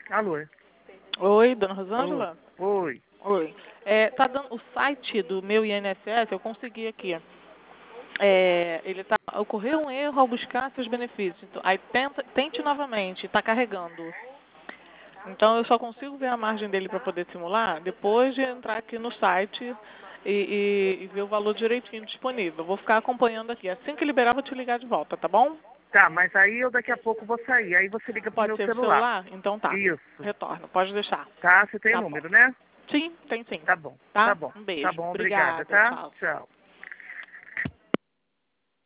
Alô? Oi, dona Rosângela? Oi. Oi. Tá dando o site do meu INSS, eu consegui aqui. Ocorreu um erro ao buscar seus benefícios. Então, aí tente novamente, está carregando. Então eu só consigo ver a margem dele para poder simular depois de entrar aqui no site e ver o valor direitinho disponível. Eu vou ficar acompanhando aqui. Assim que liberar, vou te ligar de volta, tá bom? Tá, mas aí eu daqui a pouco vou sair. Aí você liga pro Pode meu ser pro celular. celular? Então tá. Isso. Retorno, pode deixar. Tá? Você tem o Tá bom. número, né? Sim, tem sim. Tá bom. Tá Tá? bom. Um Tá beijo. bom, obrigada, Obrigada. tá? Tchau. Tchau.